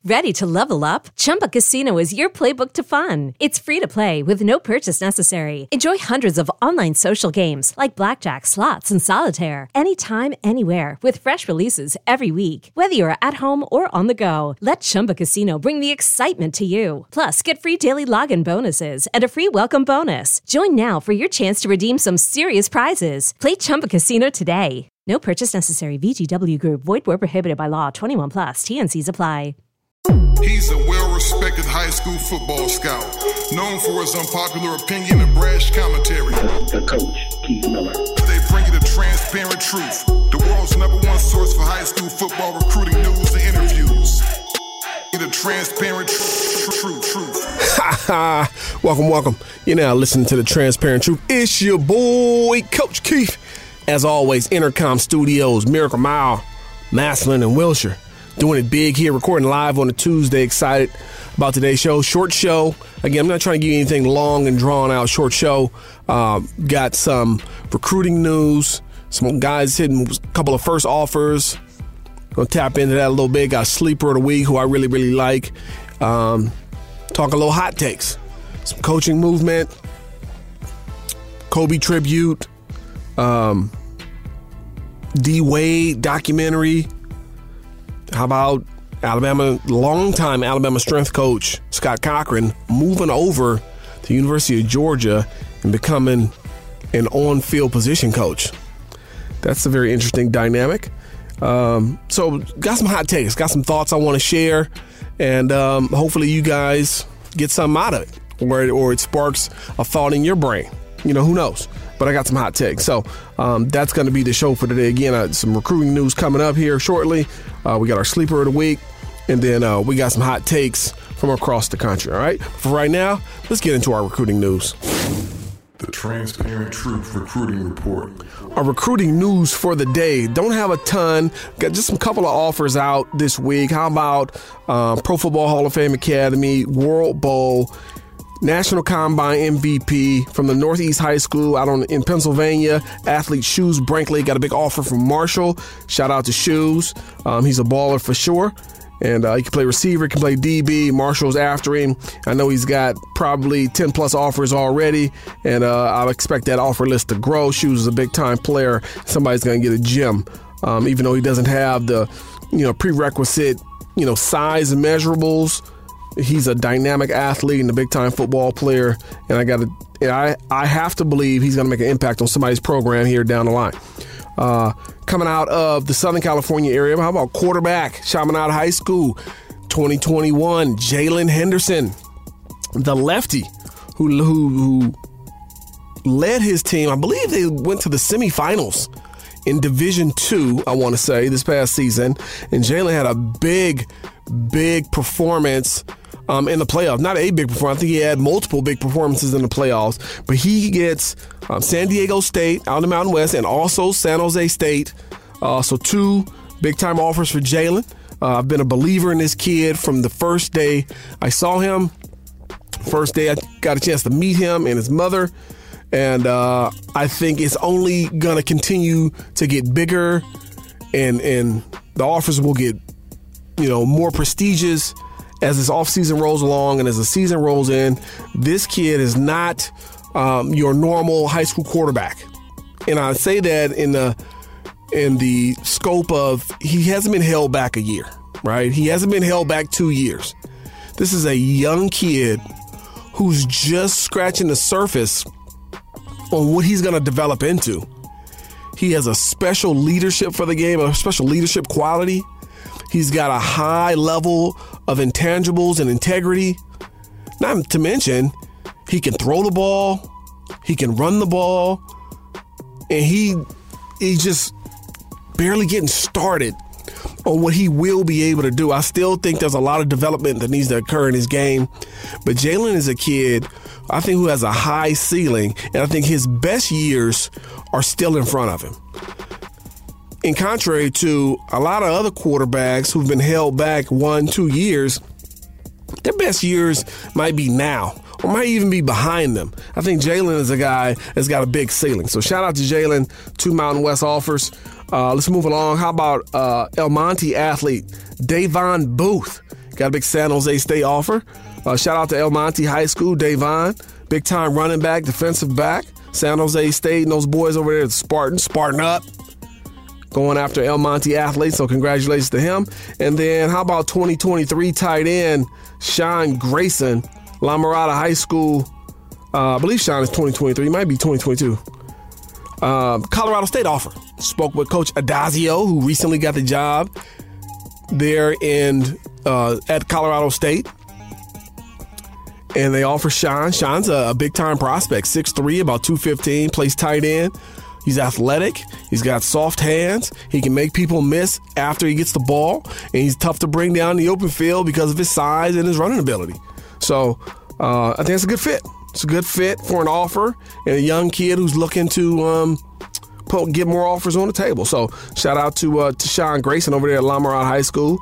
Ready to level up? Chumba Casino is your playbook to fun. It's free to play with no purchase necessary. Enjoy hundreds of online social games like blackjack, slots, and solitaire anytime, anywhere with fresh releases every week. Whether you're at home or on the go, let Chumba Casino bring the excitement to you. Plus, get free daily login bonuses and a free welcome bonus. Join now for your chance to redeem some serious prizes. Play Chumba Casino today. No purchase necessary. VGW Group. Void where prohibited by law. 21 plus. TNCs apply. He's a well-respected high school football scout, known for his unpopular opinion and brash commentary. The coach, Keith Miller. They bring you the transparent truth, the world's #1 source for high school football recruiting news and interviews. The transparent truth. Welcome. You're now listening to the Transparent Truth. It's your boy, Coach Keith. As always, Intercom Studios, Miracle Mile, Massillon, and Wilshire. Doing it big here, recording live on a Tuesday. Excited about today's show. Short show. Again, I'm not trying to give you anything long and drawn out. Short show. Got some recruiting news. Some guys hitting a couple of first offers. Gonna tap into that a little bit. Got Sleeper of the Week, who I really, really like. Talk a little hot takes. Some coaching movement. Kobe tribute. D. Wade documentary. How about longtime Alabama strength coach Scott Cochran moving over to the University of Georgia and becoming an on-field position coach? That's a very interesting dynamic. So got some hot takes, got some thoughts I want to share, and hopefully you guys get something out of it, or it sparks a thought in your brain. You know, who knows? But I got some hot takes. So that's going to be the show for today. Again, some recruiting news coming up here shortly. We got our Sleeper of the Week, and then we got some hot takes from across the country. All right? For right now, let's get into our recruiting news. The Transparent Truth Recruiting Report. Our recruiting news for the day. Don't have a ton. Got just some couple of offers out this week. How about Pro Football Hall of Fame Academy, World Bowl, National Combine MVP from the Northeast High School out in Pennsylvania. Athlete Shoes Brinkley got a big offer from Marshall. Shout out to Shoes. He's a baller for sure. And he can play receiver, can play DB. Marshall's after him. I know he's got probably 10-plus offers already, and I expect that offer list to grow. Shoes is a big-time player. Somebody's going to get a gem, even though he doesn't have the prerequisite size and measurables. He's a dynamic athlete and a big-time football player, and I have to believe he's going to make an impact on somebody's program here down the line. Coming out of the Southern California area, how about quarterback, Chaminade High School, 2021, Jalen Henderson, the lefty who led his team. I believe they went to the semifinals in Division II, I want to say, this past season, and Jalen had a big performance in the playoffs. Not a big performance. I think he had multiple big performances in the playoffs. But he gets San Diego State out in the Mountain West and also San Jose State. So 2 big-time offers for Jalen. I've been a believer in this kid from the first day I saw him. First day I got a chance to meet him and his mother. And I think it's only going to continue to get bigger. And the offers will get more prestigious as this offseason rolls along and as the season rolls in. This kid is not your normal high school quarterback. And I say that in the scope of he hasn't been held back a year, right? He hasn't been held back 2 years. This is a young kid who's just scratching the surface on what he's going to develop into. He has a special leadership for the game, a special leadership quality. He's got a high level of intangibles and integrity. Not to mention, he can throw the ball, he can run the ball, and he's just barely getting started on what he will be able to do. I still think there's a lot of development that needs to occur in his game, but Jalen is a kid, I think, who has a high ceiling, and I think his best years are still in front of him. In contrary to a lot of other quarterbacks who've been held back 1-2 years, their best years might be now or might even be behind them. I think Jalen is a guy that's got a big ceiling. So shout out to Jalen, 2 Mountain West offers. Let's move along. How about El Monte athlete Davon Booth got a big San Jose State offer. Shout out to El Monte High School, Davon, big-time running back, defensive back. San Jose State and those boys over there, Spartan up, going after El Monte athletes, so congratulations to him. And then how about 2023 tight end Sean Grayson, La Mirada High School. I believe Sean is 2023, might be 2022. Colorado State offer. Spoke with Coach Adazio, who recently got the job there at Colorado State. And they offer Sean. Sean's a big-time prospect, 6'3", about 215, plays tight end. He's athletic. He's got soft hands. He can make people miss after he gets the ball. And he's tough to bring down the open field because of his size and his running ability. So I think it's a good fit. It's a good fit for an offer and a young kid who's looking to get more offers on the table. So shout out to Sean Grayson over there at La Mirada High School.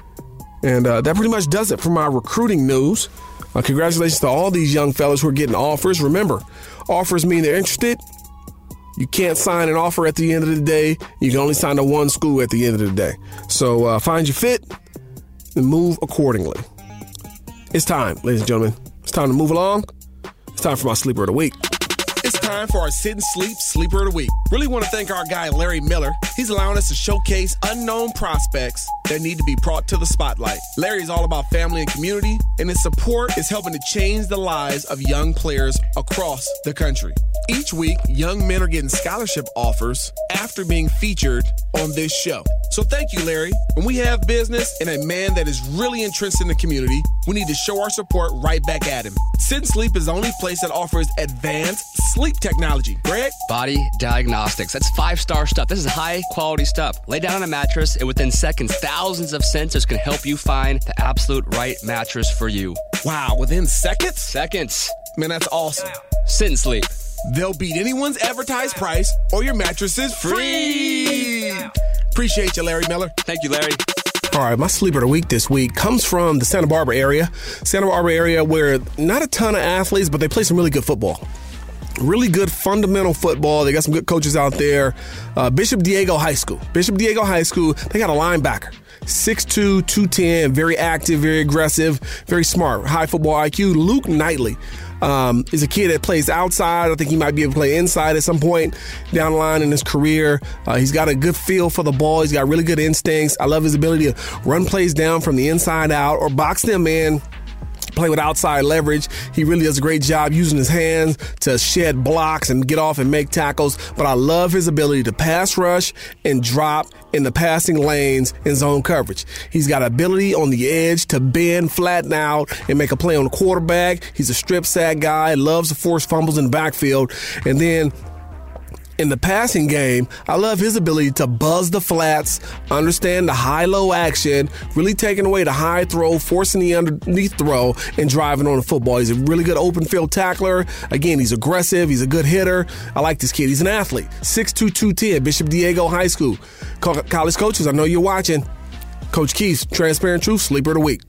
And that pretty much does it for my recruiting news. Congratulations to all these young fellas who are getting offers. Remember, offers mean they're interested. You can't sign an offer at the end of the day. You can only sign to one school at the end of the day. So find your fit and move accordingly. It's time, ladies and gentlemen. It's time to move along. It's time for my Sleeper of the Week. It's time for our Sit and Sleep Sleeper of the Week. Really want to thank our guy, Larry Miller. He's allowing us to showcase unknown prospects that need to be brought to the spotlight. Larry is all about family and community, and his support is helping to change the lives of young players across the country. Each week, young men are getting scholarship offers after being featured on this show. So thank you, Larry. When we have business and a man that is really interested in the community, we need to show our support right back at him. Sit and Sleep is the only place that offers advanced sleep technology. Greg? Body Diagnostics. That's 5-star stuff. This is high-quality stuff. Lay down on a mattress, and within seconds, thousands of sensors can help you find the absolute right mattress for you. Wow, within seconds? Seconds. Man, that's awesome. Sit and Sleep. They'll beat anyone's advertised price, or your mattress is free. Appreciate you, Larry Miller. Thank you, Larry. All right, my Sleeper of the Week this week comes from the Santa Barbara area. Santa Barbara area where not a ton of athletes, but they play some really good football. Really good fundamental football. They got some good coaches out there. Bishop Diego High School. Bishop Diego High School, they got a linebacker. 6'2", 210, very active, very aggressive, very smart. High football IQ. Luke Knightley is a kid that plays outside. I think he might be able to play inside at some point down the line in his career. He's got a good feel for the ball. He's got really good instincts. I love his ability to run plays down from the inside out or box them in. Play with outside leverage. He really does a great job using his hands to shed blocks and get off and make tackles. But I love his ability to pass rush and drop in the passing lanes in zone coverage. He's got ability on the edge to bend, flatten out, and make a play on the quarterback. He's a strip sack guy, loves to force fumbles in the backfield. And then in the passing game, I love his ability to buzz the flats, understand the high-low action, really taking away the high throw, forcing the underneath throw, and driving on the football. He's a really good open field tackler. Again, he's aggressive. He's a good hitter. I like this kid. He's an athlete. 6'2", 210, Bishop Diego High School. College coaches, I know you're watching. Coach Keith's Transparent Truth Sleeper of the Week.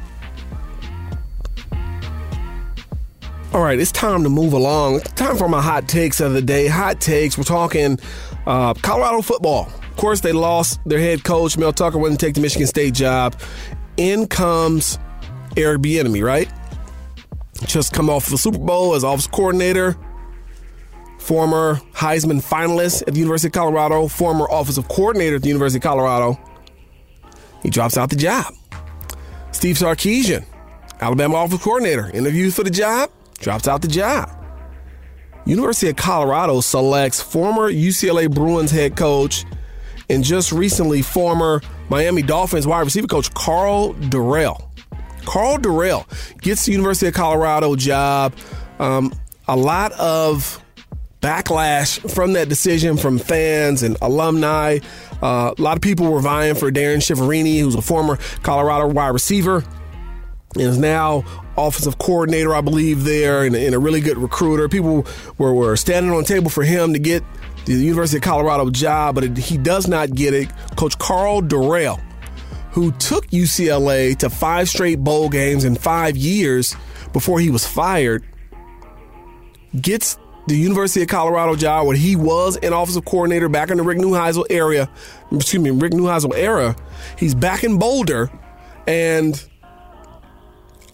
All right, it's time to move along. It's time for my hot takes of the day. Hot takes. We're talking Colorado football. Of course, they lost their head coach. Mel Tucker wouldn't take the Michigan State job. In comes Eric Bieniemy, right? Just come off the Super Bowl as offensive coordinator. Former Heisman finalist at the University of Colorado. Former offensive coordinator at the University of Colorado. He drops out the job. Steve Sarkisian, Alabama offensive coordinator, interviews for the job. Drops out the job. University of Colorado selects former UCLA Bruins head coach and just recently former Miami Dolphins wide receiver coach Karl Dorrell. Karl Dorrell gets the University of Colorado job. A lot of backlash from that decision from fans and alumni. A lot of people were vying for Darren Schifferini, who's a former Colorado wide receiver and is now offensive coordinator, I believe, there, and a really good recruiter. People were standing on the table for him to get the University of Colorado job, but he does not get it. Coach Karl Dorrell, who took UCLA to 5 straight bowl games in 5 years before he was fired, gets the University of Colorado job where he was an offensive coordinator back in the Rick Neuheisel era. He's back in Boulder, and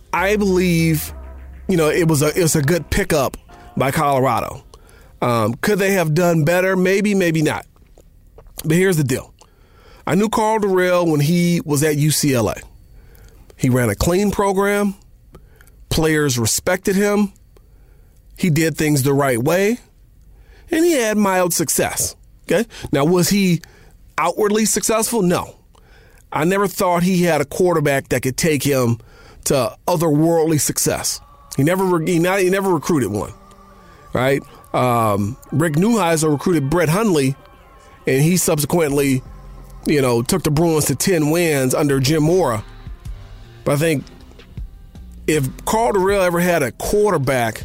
I believe, it was a good pickup by Colorado. Could they have done better? Maybe, maybe not. But here's the deal. I knew Karl Dorrell when he was at UCLA. He ran a clean program. Players respected him. He did things the right way. And he had mild success. Okay? Now, was he outwardly successful? No. I never thought he had a quarterback that could take him to otherworldly success. He never recruited one. Right? Rick Neuheisel recruited Brett Hundley, and he subsequently, took the Bruins to 10 wins under Jim Mora. But I think if Karl Dorrell ever had a quarterback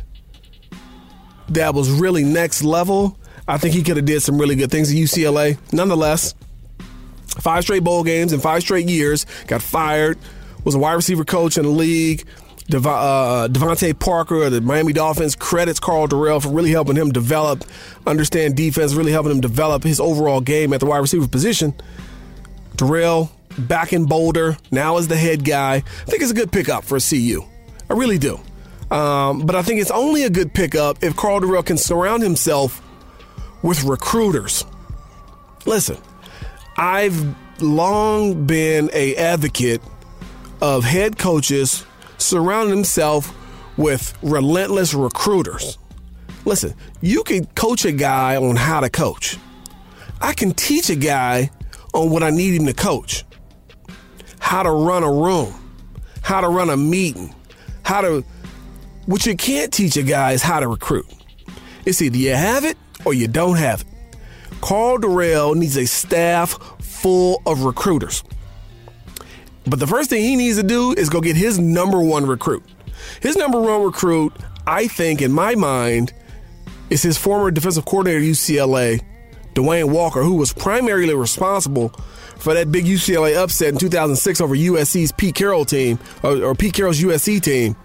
that was really next level, I think he could have did some really good things at UCLA. Nonetheless, 5 straight bowl games in 5 straight years, got fired, was a wide receiver coach in the league. Devontae Parker of the Miami Dolphins credits Karl Dorrell for really helping him understand defense, really helping him develop his overall game at the wide receiver position. Dorrell back in Boulder, now as the head guy. I think it's a good pickup for CU. I really do. But I think it's only a good pickup if Karl Dorrell can surround himself with recruiters. Listen, I've long been an advocate of head coaches surrounding himself with relentless recruiters. Listen, you can coach a guy on how to coach. I can teach a guy on what I need him to coach. How to run a room, how to run a meeting, what you can't teach a guy is how to recruit. It's either you have it or you don't have it. Karl Dorrell needs a staff full of recruiters. But the first thing he needs to do is go get his number one recruit. His number one recruit, I think, in my mind, is his former defensive coordinator at UCLA, Dwayne Walker, who was primarily responsible for that big UCLA upset in 2006 over USC's Pete Carroll team, or Pete Carroll's USC team.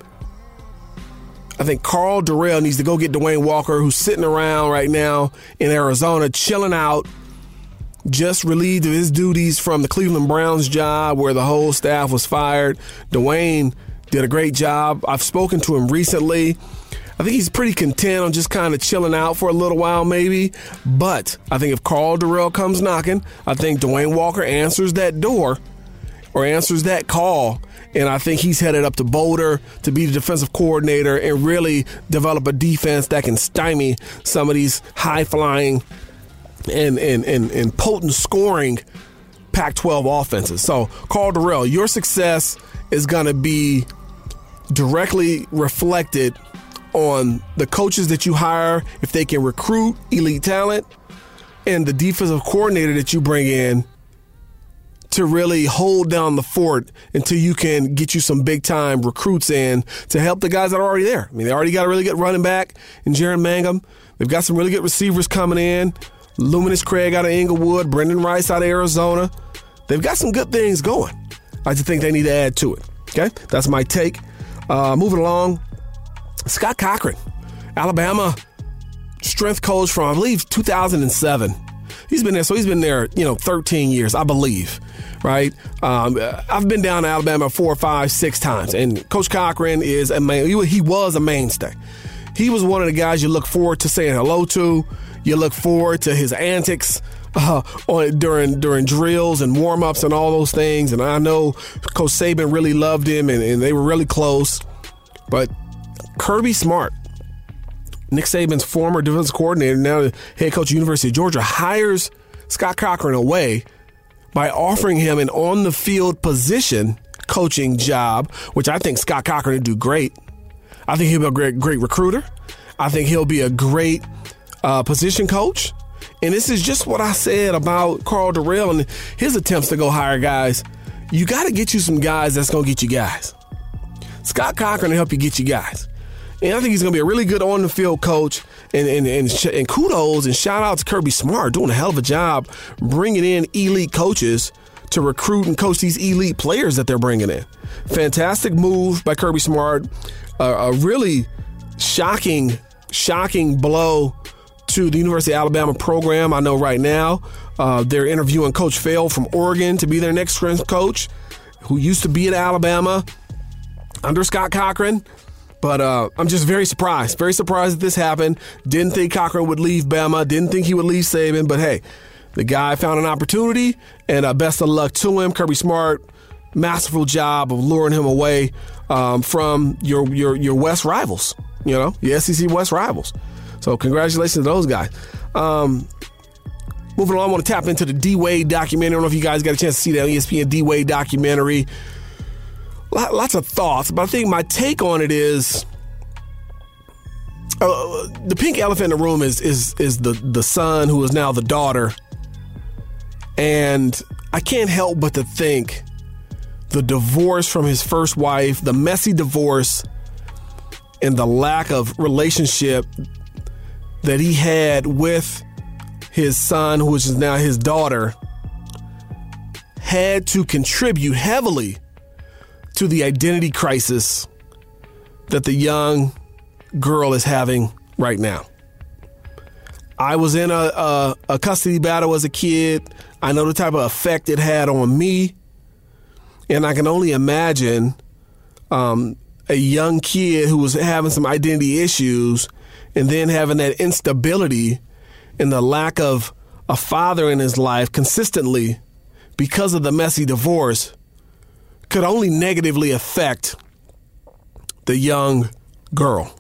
I think Karl Dorrell needs to go get Dwayne Walker, who's sitting around right now in Arizona, chilling out, just relieved of his duties from the Cleveland Browns job where the whole staff was fired. Dwayne did a great job. I've spoken to him recently. I think he's pretty content on just kind of chilling out for a little while maybe. But I think if Karl Dorrell comes knocking, I think Dwayne Walker answers that door or answers that call. And I think he's headed up to Boulder to be the defensive coordinator and really develop a defense that can stymie some of these high-flying and potent scoring Pac-12 offenses. So, Karl Dorrell, your success is going to be directly reflected on the coaches that you hire, if they can recruit elite talent, and the defensive coordinator that you bring in to really hold down the fort until you can get you some big-time recruits in to help the guys that are already there. I mean, they already got a really good running back in Jaron Mangum. They've got some really good receivers coming in. Luminous Craig out of Inglewood, Brendan Rice out of Arizona. They've got some good things going. I just think they need to add to it. Okay? That's my take. Moving along, Scott Cochran, Alabama strength coach from, I believe, 2007. He's been there, 13 years, I believe, right? I've been down to Alabama 4, 5, 6 times, and Coach Cochran is he was a mainstay. He was one of the guys you look forward to saying hello to. You look forward to his antics during drills and warm-ups and all those things. And I know Coach Saban really loved him, and they were really close. But Kirby Smart, Nick Saban's former defensive coordinator, now the head coach of University of Georgia, hires Scott Cochran away by offering him an on-the-field position coaching job, which I think Scott Cochran would do great. I think he'll be a great recruiter. I think he'll be a great position coach. And this is just what I said about Karl Dorrell and his attempts to go hire guys. You got to get you some guys that's going to get you guys. Scott Cochran will help you get you guys. And I think he's going to be a really good on-the-field coach. And kudos and shout-out to Kirby Smart doing a hell of a job bringing in elite coaches to recruit and coach these elite players that they're bringing in. Fantastic move by Kirby Smart. A really shocking blow to the University of Alabama program. I know right now they're interviewing Coach Fell from Oregon to be their next strength coach, who used to be at Alabama. under Scott Cochran. But I'm just very surprised that this happened. Didn't think Cochran would leave Bama. Didn't think he would leave Saban. But, hey, the guy found an opportunity, and best of luck to him. Kirby Smart, masterful job of luring him away from your West rivals, your SEC West rivals. So congratulations to those guys. Moving on, I want to tap into the D-Wade documentary. I don't know if you guys got a chance to see that ESPN D-Wade documentary. Lots of thoughts, but I think my take on it is the pink elephant in the room is the son who is now the daughter. And I can't help but to think the divorce from his first wife, the messy divorce, and the lack of relationship that he had with his son, which is now his daughter, had to contribute heavily to the identity crisis that the young girl is having right now. I was in a custody battle as a kid. I know the type of effect it had on me. And I can only imagine a young kid who was having some identity issues and then having that instability and the lack of a father in his life consistently because of the messy divorce could only negatively affect the young girl.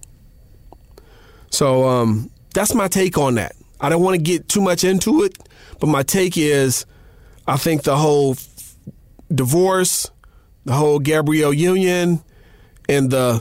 So that's my take on that. I don't want to get too much into it, but my take is I think the whole divorce, the whole Gabrielle union, and the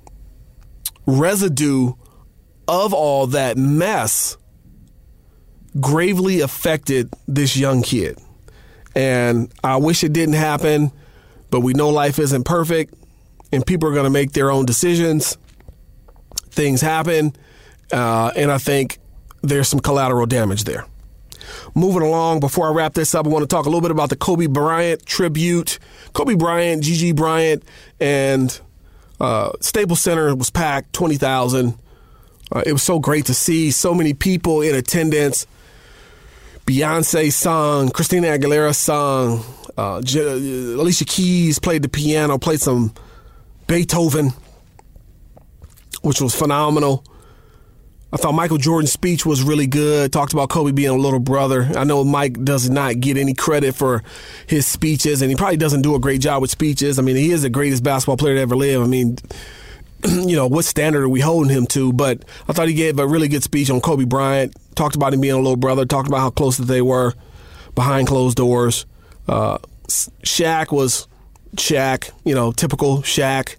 residue of all that mess gravely affected this young kid. And I wish it didn't happen, but we know life isn't perfect and people are going to make their own decisions. Things happen, and I think there's some collateral damage there. Moving along, before I wrap this up, I want to talk a little bit about the Kobe Bryant tribute. Kobe Bryant, Gigi Bryant, and Staples Center was packed, 20,000. It was so great to see so many people in attendance. Beyonce sung, Christina Aguilera sung, Alicia Keys played the piano, played some Beethoven, which was phenomenal. I thought Michael Jordan's speech was really good. Talked about Kobe being a little brother. I know Mike does not get any credit for his speeches, and he probably doesn't do a great job with speeches. I mean, he is the greatest basketball player to ever live. I mean, what standard are we holding him to? But I thought he gave a really good speech on Kobe Bryant. Talked about him being a little brother. Talked about how close that they were behind closed doors. Shaq was Shaq, typical Shaq.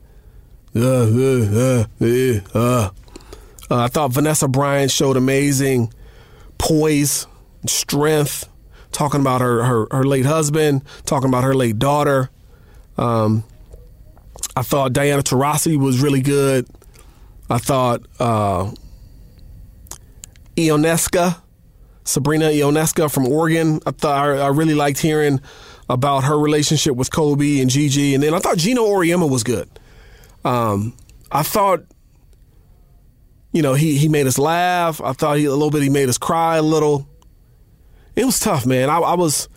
I thought Vanessa Bryant showed amazing poise, strength, talking about her late husband, talking about her late daughter. I thought Diana Taurasi was really good. I thought Sabrina Ionescu from Oregon, I really liked hearing about her relationship with Kobe and Gigi. And then I thought Gino Auriemma was good. I thought, he made us laugh. I thought he made us cry a little. It was tough, man. I was,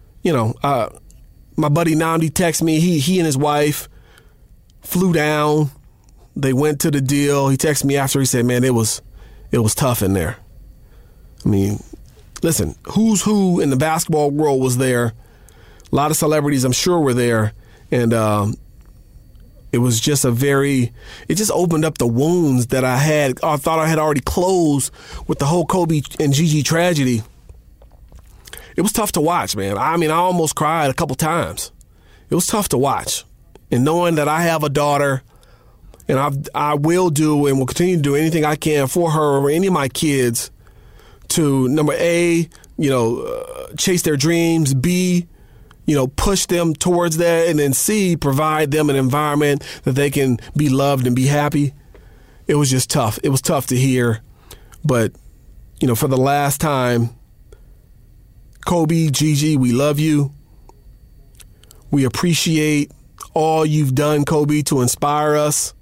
my buddy Namdi texted me. He and his wife flew down. They went to the deal. He texted me after. He said, man, it was tough in there. I mean, listen, who's who in the basketball world was there. A lot of celebrities, I'm sure, were there. And it was just it just opened up the wounds that I thought I had already closed with the whole Kobe and Gigi tragedy. It was tough to watch, man. I mean, I almost cried a couple times. It was tough to watch. And knowing that I have a daughter, and I will do and will continue to do anything I can for her or any of my kids to, number A, chase their dreams, B, push them towards that, and then C, provide them an environment that they can be loved and be happy. It was just tough. It was tough to hear. But, for the last time, Kobe, Gigi, we love you. We appreciate all you've done, Kobe, to inspire us.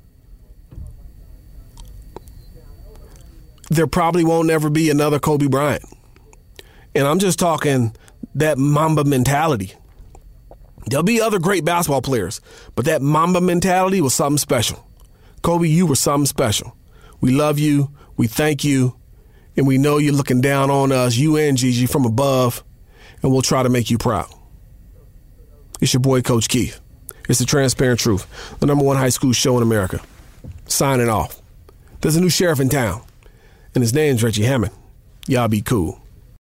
There probably won't ever be another Kobe Bryant. And I'm just talking that Mamba mentality. There'll be other great basketball players, but that Mamba mentality was something special. Kobe, you were something special. We love you. We thank you. And we know you're looking down on us, you and Gigi, from above, and we'll try to make you proud. It's your boy, Coach Keith. It's The Transparent Truth, the #1 high school show in America. Signing off. There's a new sheriff in town, and his name's Reggie Hammond. Y'all be cool.